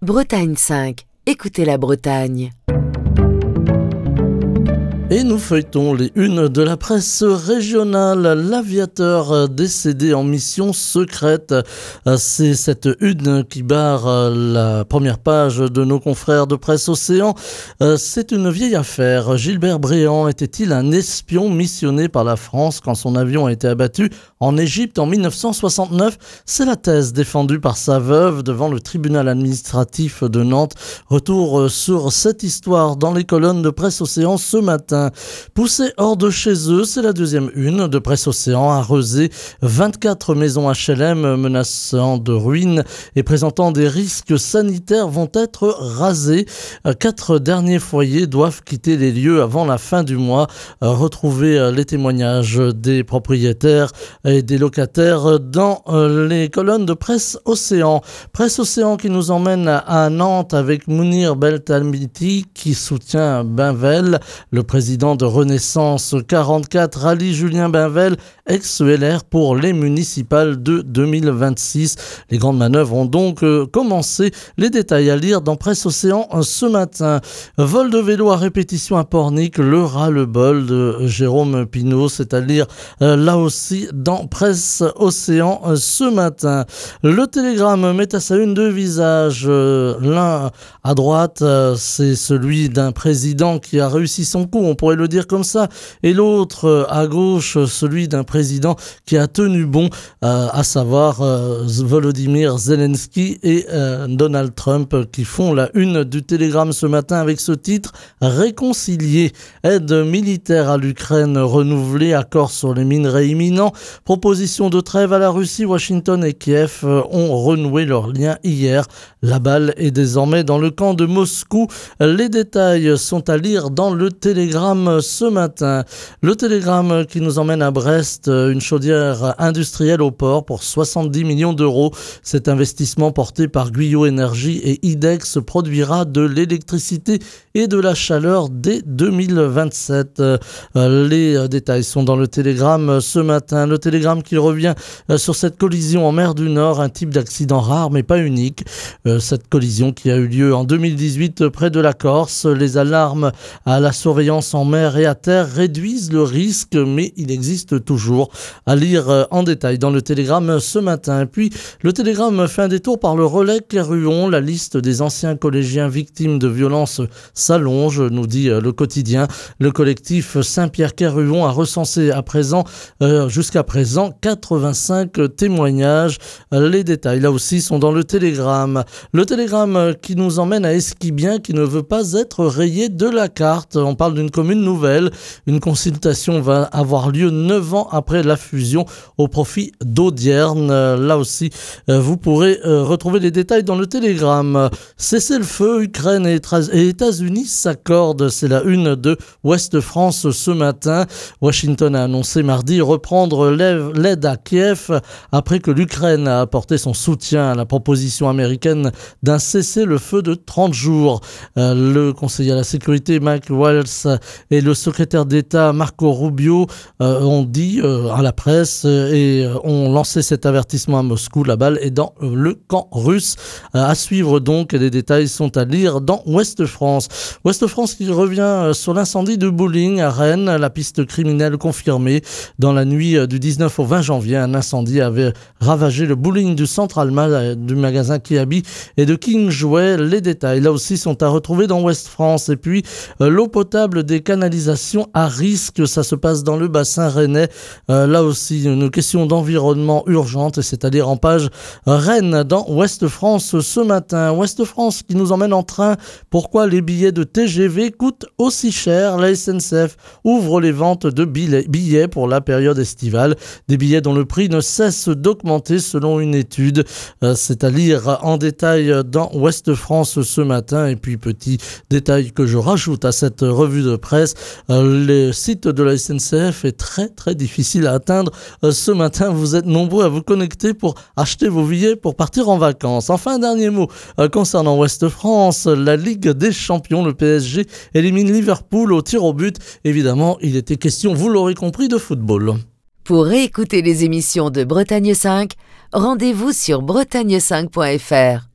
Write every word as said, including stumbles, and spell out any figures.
Bretagne cinq, écoutez la Bretagne. Et nous feuilletons les unes de la presse régionale. L'aviateur décédé en mission secrète. C'est cette une qui barre la première page de nos confrères de Presse Océan. C'est une vieille affaire. Gilbert Bréant était-il un espion missionné par la France quand son avion a été abattu en Égypte en dix-neuf cent soixante-neuf? C'est la thèse défendue par sa veuve devant le tribunal administratif de Nantes. Retour sur cette histoire dans les colonnes de Presse Océan ce matin. Poussés hors de chez eux, c'est la deuxième une de Presse Océan. À Rezé, vingt-quatre maisons H L M menaçant de ruines et présentant des risques sanitaires vont être rasées. Quatre derniers foyers doivent quitter les lieux avant la fin du mois. Retrouvez les témoignages des propriétaires et des locataires dans les colonnes de Presse Océan. Presse Océan qui nous emmène à Nantes avec Mounir Beltamiti qui soutient Bainvel. Le président de Renaissance quarante-quatre rallie Julien Bainvel, ex-L R pour les municipales de deux mille vingt-six. Les grandes manœuvres ont donc euh, commencé. Les détails à lire dans Presse Océan euh, ce matin. Vol de vélo à répétition à Pornic, le ras-le-bol de Jérôme Pinault, c'est à lire euh, là aussi dans Presse Océan euh, ce matin. Le Télégramme met à sa une deux visages. Euh, l'un à droite, euh, c'est celui d'un président qui a réussi son coup, on pourrait le dire comme ça, et l'autre euh, à gauche, celui d'un président qui a tenu bon, euh, à savoir euh, Volodymyr Zelensky et euh, Donald Trump qui font la une du Télégramme ce matin avec ce titre: réconcilier, aide militaire à l'Ukraine renouvelée, accord sur les minerais imminents, proposition de trêve à la Russie. Washington et Kiev euh, ont renoué leurs liens hier. La balle est désormais dans le camp de Moscou. Les détails sont à lire dans le Télégramme ce matin. Le Télégramme qui nous emmène à Brest, une chaudière industrielle au port pour soixante-dix millions d'euros. Cet investissement porté par Guyot Énergie et Idex produira de l'électricité et de la chaleur dès deux mille vingt-sept. Les détails sont dans le Télégramme ce matin. Le Télégramme qui revient sur cette collision en mer du Nord, un type d'accident rare mais pas unique. Cette collision qui a eu lieu en deux mille dix-huit près de la Corse. Les alarmes à la surveillance en mer et à terre réduisent le risque, mais il existe toujours. À lire en détail dans le Télégramme ce matin. Et puis, le Télégramme fait un détour par le relais Kerhuon. La liste des anciens collégiens victimes de violences s'allonge, nous dit le quotidien. Le collectif Saint-Pierre-Kerhuon a recensé à présent, euh, jusqu'à présent, quatre-vingt-cinq témoignages. Les détails, là aussi, sont dans le Télégramme. Le Télégramme qui nous emmène à Esquibien, qui ne veut pas être rayé de la carte. On parle d'une commune nouvelle. Une consultation va avoir lieu neuf ans après la fusion au profit d'Audierne. Là aussi, vous pourrez retrouver les détails dans le Télégramme. Cessez-le-feu, Ukraine et États-Unis s'accordent. C'est la une de Ouest France ce matin. Washington a annoncé mardi reprendre l'aide à Kiev après que l'Ukraine a apporté son soutien à la proposition américaine d'un cessez-le-feu de trente jours. Euh, le conseiller à la sécurité Mike Waltz et le secrétaire d'État Marco Rubio euh, ont dit euh, à la presse euh, et euh, ont lancé cet avertissement à Moscou. La balle est dans euh, le camp russe. Euh, à suivre donc, les détails sont à lire dans Ouest France. Ouest France qui revient euh, sur l'incendie de bowling à Rennes. La piste criminelle confirmée. Dans la nuit euh, du dix-neuf au vingt janvier, un incendie avait ravagé le bowling du Centre Alma, euh, du magasin Kiabi et de King Jouet. Les détails là aussi sont à retrouver dans Ouest France. Et puis euh, l'eau potable des canalisations à risque, ça se passe dans le bassin rennais. Euh, là aussi une question d'environnement urgente, c'est-à-dire en page Rennes dans Ouest France ce matin. Ouest France qui nous emmène en train. Pourquoi les billets de T G V coûtent aussi cher? La S N C F ouvre les ventes de billets pour la période estivale. Des billets dont le prix ne cesse d'augmenter selon une étude. Euh, c'est à lire en détail dans Ouest France ce matin. Et puis petit détail que je rajoute à cette revue de presse, euh, le site de la S N C F est très très difficile à atteindre. Euh, ce matin, vous êtes nombreux à vous connecter pour acheter vos billets pour partir en vacances. Enfin, un dernier mot euh, concernant Ouest France, la Ligue des Champions, le P S G élimine Liverpool au tir au but. Évidemment, il était question, vous l'aurez compris, de football. Pour réécouter les émissions de Bretagne cinq, rendez-vous sur bretagne cinq point f r.